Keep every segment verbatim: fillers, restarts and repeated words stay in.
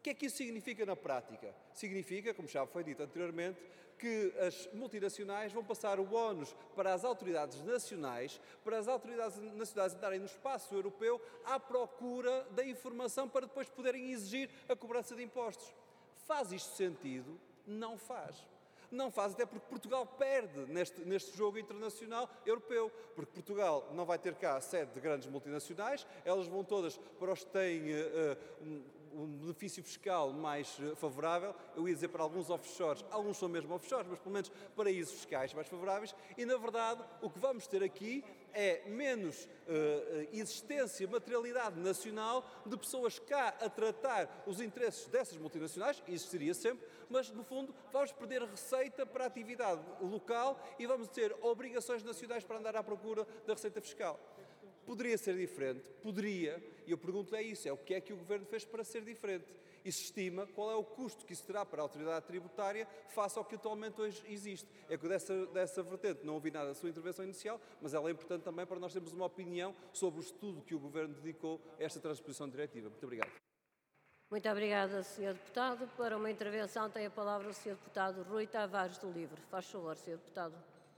O que é que isso significa na prática? Significa, como já foi dito anteriormente, que as multinacionais vão passar o ónus para as autoridades nacionais, para as autoridades nacionais entrarem no espaço europeu à procura da informação para depois poderem exigir a cobrança de impostos. Faz isto sentido? Não faz. Não faz, até porque Portugal perde neste, neste jogo internacional europeu, porque Portugal não vai ter cá sede de grandes multinacionais, elas vão todas para os que têm uh, um, um benefício fiscal mais uh, favorável, eu ia dizer para alguns offshores, alguns são mesmo offshores, mas pelo menos paraísos fiscais mais favoráveis, e na verdade o que vamos ter aqui é menos uh, existência, materialidade nacional de pessoas cá a tratar os interesses dessas multinacionais, existiria sempre, mas no fundo vamos perder receita para a atividade local e vamos ter obrigações nacionais para andar à procura da receita fiscal. Poderia ser diferente? Poderia, e eu pergunto é isso, é o que é que o Governo fez para ser diferente? E se estima qual é o custo que isso terá para a autoridade tributária face ao que atualmente hoje existe. É que dessa, dessa vertente não ouvi nada da sua intervenção inicial, mas ela é importante também para nós termos uma opinião sobre o estudo que o Governo dedicou a esta transposição diretiva. Muito obrigado. Muito obrigada, senhor Deputado. Para uma intervenção tem a palavra o senhor Deputado Rui Tavares do Livre. Faz favor, senhor Deputado.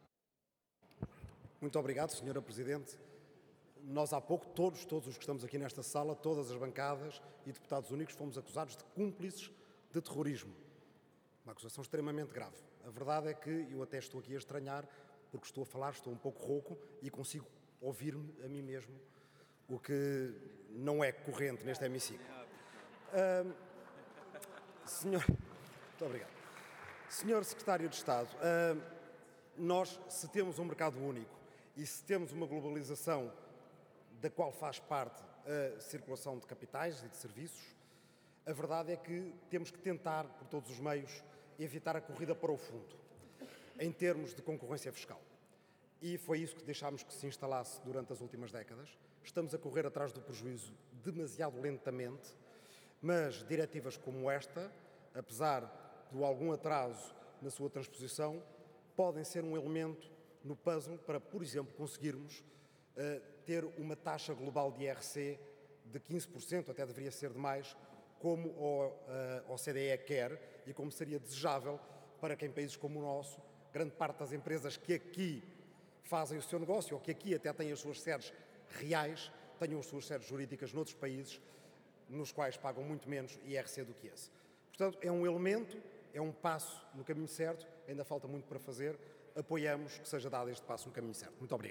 Muito obrigado, senhora Presidente. Nós há pouco, todos, todos os que estamos aqui nesta sala, todas as bancadas e deputados únicos, fomos acusados de cúmplices de terrorismo. Uma acusação extremamente grave. A verdade é que eu até estou aqui a estranhar, porque estou a falar, estou um pouco rouco e consigo ouvir-me a mim mesmo, o que não é corrente neste hemiciclo. Uh, senhor, muito obrigado. Senhor Secretário de Estado, uh, nós, se temos um mercado único e se temos uma globalização da qual faz parte a circulação de capitais e de serviços, a verdade é que temos que tentar, por todos os meios, evitar a corrida para o fundo, em termos de concorrência fiscal. E foi isso que deixámos que se instalasse durante as últimas décadas. Estamos a correr atrás do prejuízo demasiado lentamente, mas diretivas como esta, apesar de algum atraso na sua transposição, podem ser um elemento no puzzle para, por exemplo, conseguirmos uh, ter uma taxa global de I R C de quinze por cento, até deveria ser de mais, como o uh, O C D E quer e como seria desejável para que em países como o nosso, grande parte das empresas que aqui fazem o seu negócio ou que aqui até têm as suas sedes reais, tenham as suas sedes jurídicas noutros países, nos quais pagam muito menos I R C do que esse. Portanto, é um elemento, é um passo no caminho certo, ainda falta muito para fazer, apoiamos que seja dado este passo no caminho certo. Muito obrigado.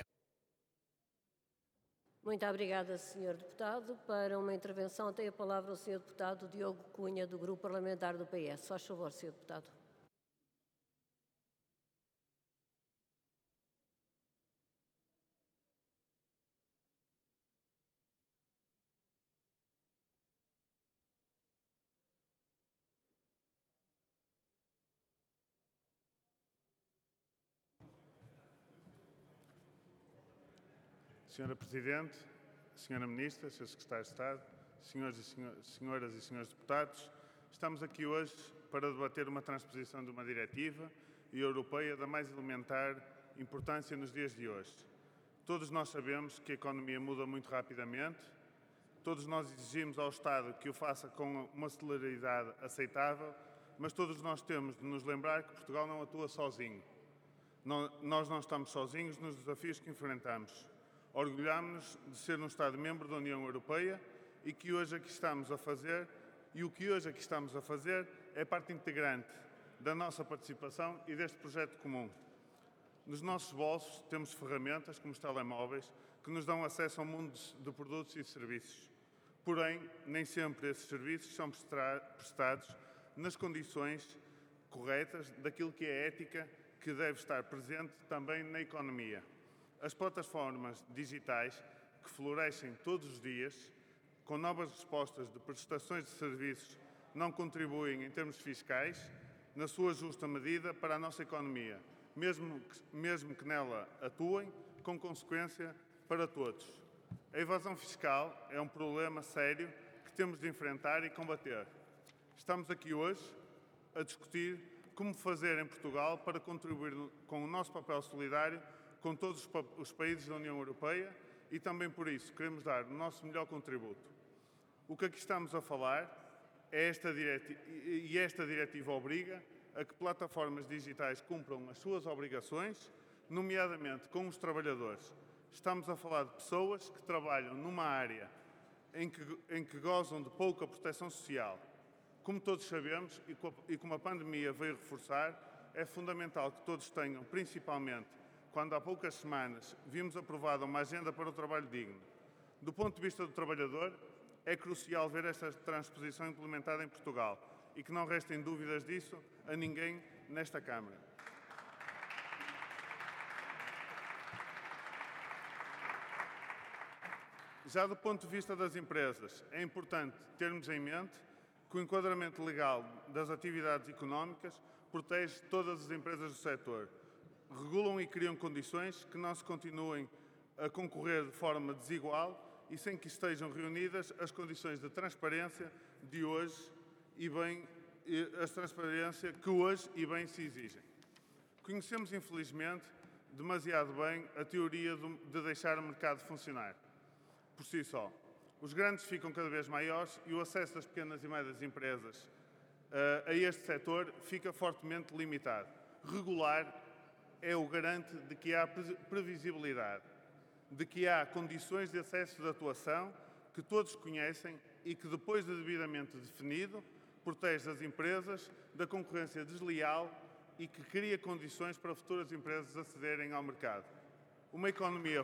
Muito obrigada, senhor Deputado. Para uma intervenção tem a palavra o senhor Deputado Diogo Cunha, do Grupo Parlamentar do P S. Faz favor, senhor Deputado. Senhora Presidente, Senhora Ministra, Senhor Secretário de Estado, senhores e senhor, Senhoras e Senhores Deputados, estamos aqui hoje para debater uma transposição de uma diretiva europeia da mais elementar importância nos dias de hoje. Todos nós sabemos que a economia muda muito rapidamente, todos nós exigimos ao Estado que o faça com uma celeridade aceitável, mas todos nós temos de nos lembrar que Portugal não atua sozinho. Não, nós não estamos sozinhos nos desafios que enfrentamos. Orgulhamos-nos de ser um Estado-membro da União Europeia e que hoje aqui estamos a fazer, e o que hoje aqui estamos a fazer é parte integrante da nossa participação e deste projeto comum. Nos nossos bolsos temos ferramentas, como os telemóveis, que nos dão acesso ao mundo de produtos e serviços. Porém, nem sempre esses serviços são prestados nas condições corretas daquilo que é a ética que deve estar presente também na economia. As plataformas digitais que florescem todos os dias, com novas respostas de prestações de serviços, não contribuem em termos fiscais, na sua justa medida, para a nossa economia, mesmo que, mesmo que nela atuem, com consequência para todos. A evasão fiscal é um problema sério que temos de enfrentar e combater. Estamos aqui hoje a discutir como fazer em Portugal para contribuir com o nosso papel solidário com todos os países da União Europeia e também por isso queremos dar o nosso melhor contributo. O que aqui estamos a falar É esta diretiva, e esta diretiva obriga a que plataformas digitais cumpram as suas obrigações, nomeadamente com os trabalhadores. Estamos a falar de pessoas que trabalham numa área em que, em que gozam de pouca proteção social. Como todos sabemos, e, com a, e como a pandemia veio reforçar, é fundamental que todos tenham, principalmente quando há poucas semanas vimos aprovada uma agenda para o trabalho digno. Do ponto de vista do trabalhador, é crucial ver esta transposição implementada em Portugal e que não restem dúvidas disso a ninguém nesta Câmara. Já do ponto de vista das empresas, é importante termos em mente que o enquadramento legal das atividades económicas protege todas as empresas do setor, regulam e criam condições que não se continuem a concorrer de forma desigual e sem que estejam reunidas as condições de transparência de hoje e bem a transparência que hoje e bem se exigem. Conhecemos, infelizmente, demasiado bem a teoria de deixar o mercado funcionar por si só. Os grandes ficam cada vez maiores e o acesso das pequenas e médias empresas uh, a este setor fica fortemente limitado. Regular é o garante de que há previsibilidade, de que há condições de acesso de atuação que todos conhecem e que, depois de devidamente definido, protege as empresas da concorrência desleal e que cria condições para futuras empresas acederem ao mercado. Uma economia,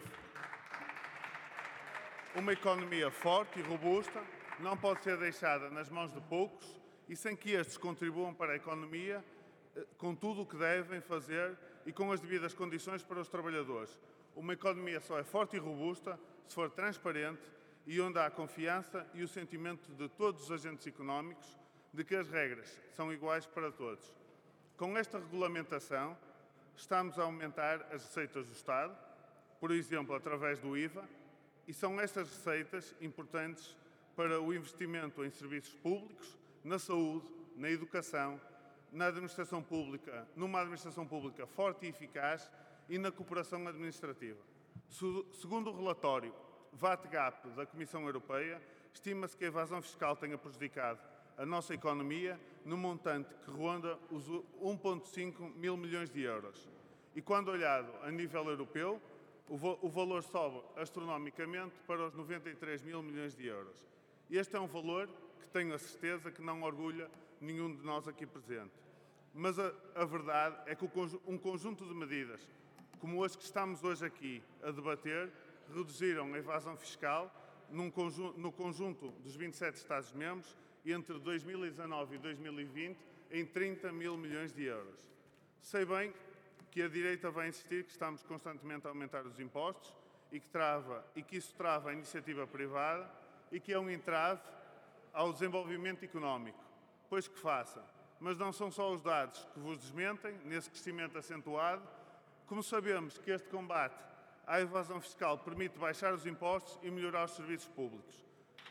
uma economia forte e robusta não pode ser deixada nas mãos de poucos e sem que estes contribuam para a economia com tudo o que devem fazer e com as devidas condições para os trabalhadores. Uma economia só é forte e robusta se for transparente e onde há confiança e o sentimento de todos os agentes económicos de que as regras são iguais para todos. Com esta regulamentação, estamos a aumentar as receitas do Estado, por exemplo, através do I V A, e são estas receitas importantes para o investimento em serviços públicos, na saúde, na educação, na administração pública, numa administração pública forte e eficaz e na cooperação administrativa. Segundo o relatório V A T-Gap da Comissão Europeia, estima-se que a evasão fiscal tenha prejudicado a nossa economia no montante que ronda os um vírgula cinco mil milhões de euros. E quando olhado a nível europeu, o valor sobe astronomicamente para os noventa e três mil milhões de euros. Este é um valor que tenho a certeza que não orgulha nenhum de nós aqui presente. Mas a, a verdade é que o, um conjunto de medidas, como as que estamos hoje aqui a debater, reduziram a evasão fiscal num conjunto, no conjunto dos vinte e sete Estados-membros entre dois mil e dezanove e dois mil e vinte em trinta mil milhões de euros. Sei bem que a direita vai insistir que estamos constantemente a aumentar os impostos e que, trava, e que isso trava a iniciativa privada e que é um entrave ao desenvolvimento económico. Pois que faça. Mas não são só os dados que vos desmentem nesse crescimento acentuado, como sabemos que este combate à evasão fiscal permite baixar os impostos e melhorar os serviços públicos.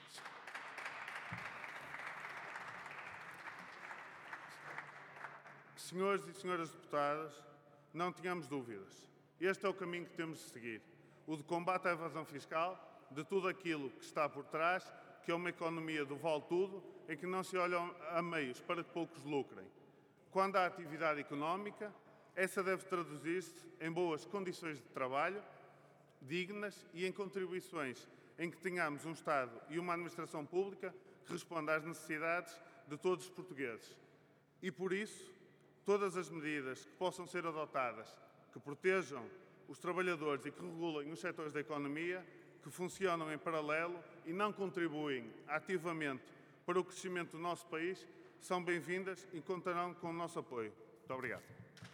Senhores e senhoras deputadas, não tenhamos dúvidas. Este é o caminho que temos de seguir. O de combate à evasão fiscal, de tudo aquilo que está por trás, que é uma economia do vale tudo, em que não se olham a meios para que poucos lucrem. Quando há atividade económica, essa deve traduzir-se em boas condições de trabalho, dignas e em contribuições em que tenhamos um Estado e uma administração pública que responda às necessidades de todos os portugueses. E por isso, todas as medidas que possam ser adotadas, que protejam os trabalhadores e que regulem os setores da economia, que funcionam em paralelo e não contribuem ativamente para o crescimento do nosso país, são bem-vindas e contarão com o nosso apoio. Muito obrigado.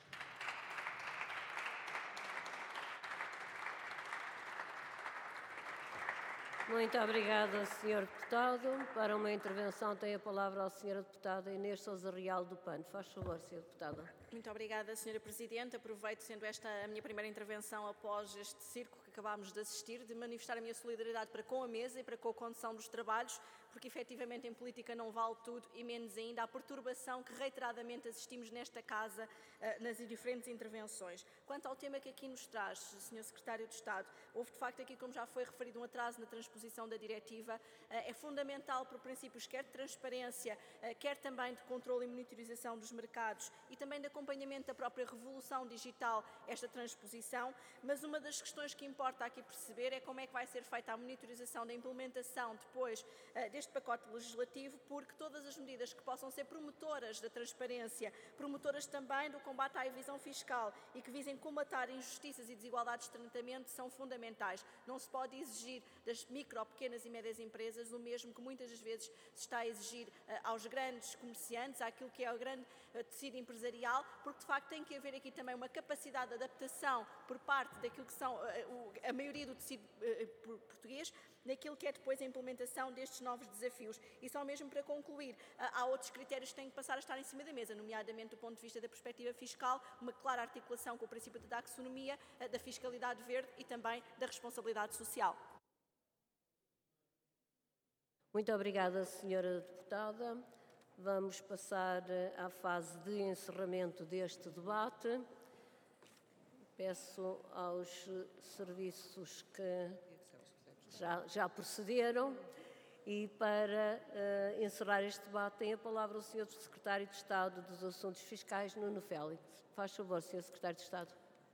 Muito obrigada, senhor Deputado. Para uma intervenção tem a palavra a senhora Deputada Inês Sousa Real do P A N. Faz favor, senhora Deputada. Muito obrigada, senhora Presidente. Aproveito, sendo esta a minha primeira intervenção após este circo que acabámos de assistir, de manifestar a minha solidariedade para com a mesa e para com a condução dos trabalhos, porque efetivamente em política não vale tudo e menos ainda a perturbação que reiteradamente assistimos nesta Casa nas diferentes intervenções. Quanto ao tema que aqui nos traz, senhor Secretário de Estado, houve de facto aqui, como já foi referido, um atraso na transposição da diretiva. É fundamental por princípios quer de transparência, quer também de controle e monitorização dos mercados e também de acompanhamento da própria revolução digital esta transposição, mas uma das questões que importa aqui perceber é como é que vai ser feita a monitorização da implementação depois uh, deste pacote legislativo, porque todas as medidas que possam ser promotoras da transparência, promotoras também do combate à evasão fiscal e que visem combater injustiças e desigualdades de tratamento são fundamentais. Não se pode exigir das micro, pequenas e médias empresas o mesmo que muitas das vezes se está a exigir uh, aos grandes comerciantes, àquilo que é o grande uh, tecido empresarial, porque de facto tem que haver aqui também uma capacidade de adaptação por parte daquilo que são uh, o, a maioria do tecido uh, português, naquilo que é depois a implementação destes novos desafios. E só mesmo para concluir, uh, há outros critérios que têm que passar a estar em cima da mesa, nomeadamente do ponto de vista da perspectiva fiscal, uma clara articulação com o princípio da taxonomia, uh, da fiscalidade verde e também da responsabilidade social. Muito obrigada, senhora Deputada. Vamos passar à fase de encerramento deste debate. Peço aos serviços que já, já procederam e para uh, encerrar este debate tem a palavra o senhor Secretário de Estado dos Assuntos Fiscais, Nuno Félix. Faz favor, senhor Secretário de Estado.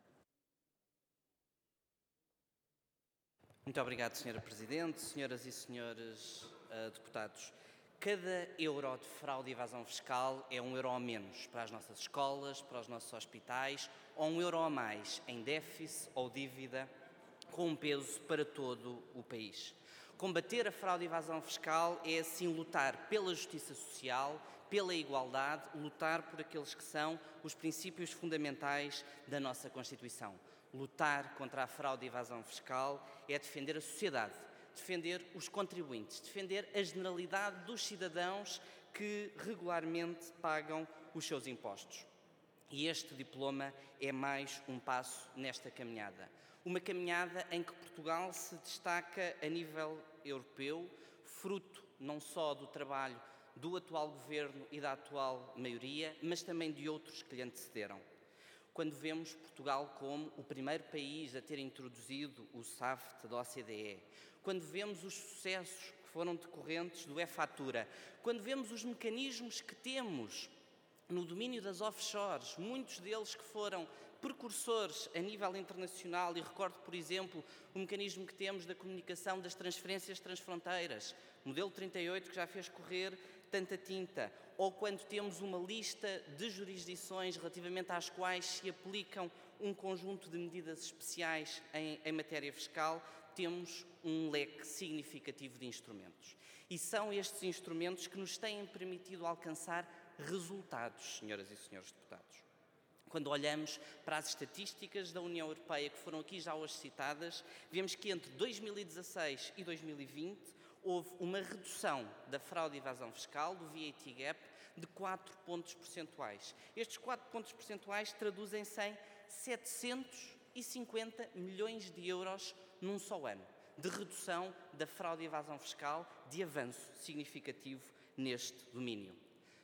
Muito obrigado, senhora Presidente, senhoras e senhores uh, deputados. Cada euro de fraude e evasão fiscal é um euro a menos para as nossas escolas, para os nossos hospitais, ou um euro a mais em déficit ou dívida, com um peso para todo o país. Combater a fraude e evasão fiscal é, assim, lutar pela justiça social, pela igualdade, lutar por aqueles que são os princípios fundamentais da nossa Constituição. Lutar contra a fraude e evasão fiscal é defender a sociedade, defender os contribuintes, defender a generalidade dos cidadãos que regularmente pagam os seus impostos. E este diploma é mais um passo nesta caminhada. Uma caminhada em que Portugal se destaca a nível europeu, fruto não só do trabalho do atual governo e da atual maioria, mas também de outros que lhe antecederam. Quando vemos Portugal como o primeiro país a ter introduzido o S A F T da O C D E, quando vemos os sucessos que foram decorrentes do e-fatura, quando vemos os mecanismos que temos no domínio das offshores, muitos deles que foram precursores a nível internacional, e recordo, por exemplo, o mecanismo que temos da comunicação das transferências transfronteiras, modelo trinta e oito, que já fez correr tanta tinta, ou quando temos uma lista de jurisdições relativamente às quais se aplicam um conjunto de medidas especiais em, em matéria fiscal, temos um leque significativo de instrumentos. E são estes instrumentos que nos têm permitido alcançar resultados, senhoras e senhores deputados. Quando olhamos para as estatísticas da União Europeia, que foram aqui já hoje citadas, vemos que entre dois mil e dezasseis e dois mil e vinte houve uma redução da fraude e evasão fiscal, do V A T Gap, de quatro pontos percentuais. Estes quatro pontos percentuais traduzem-se em setecentos e cinquenta milhões de euros num só ano, de redução da fraude e evasão fiscal, de avanço significativo neste domínio.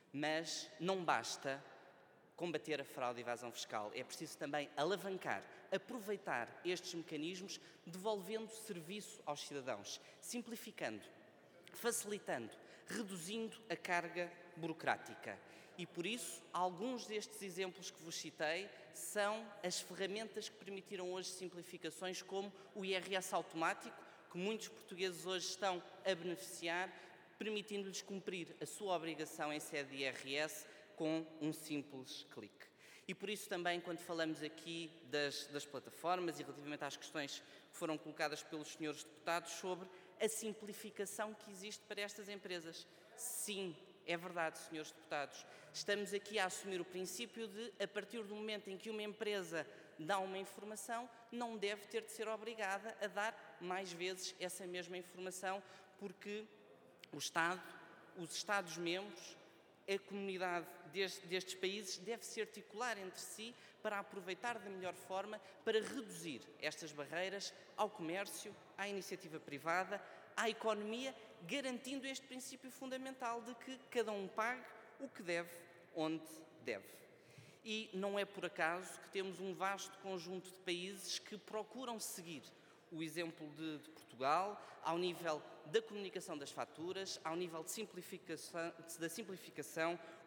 Mas não basta combater a fraude e evasão fiscal, é preciso também alavancar, aproveitar estes mecanismos, devolvendo serviço aos cidadãos, simplificando, facilitando, reduzindo a carga burocrática. E por isso, alguns destes exemplos que vos citei são as ferramentas que permitiram hoje simplificações como o I R S automático, que muitos portugueses hoje estão a beneficiar, permitindo-lhes cumprir a sua obrigação em sede de I R S com um simples clique. E por isso também, quando falamos aqui das, das plataformas e relativamente às questões que foram colocadas pelos senhores deputados sobre a simplificação que existe para estas empresas. Sim, é verdade, senhores deputados. Estamos aqui a assumir o princípio de, a partir do momento em que uma empresa dá uma informação, não deve ter de ser obrigada a dar mais vezes essa mesma informação, porque o Estado, os Estados-membros, a comunidade deste, destes países deve se articular entre si para aproveitar da melhor forma para reduzir estas barreiras ao comércio, à iniciativa privada, à economia garantindo este princípio fundamental de que cada um pague o que deve, onde deve. E não é por acaso que temos um vasto conjunto de países que procuram seguir o exemplo de, de Portugal ao nível da comunicação das faturas, ao nível de simplificação, da simplificação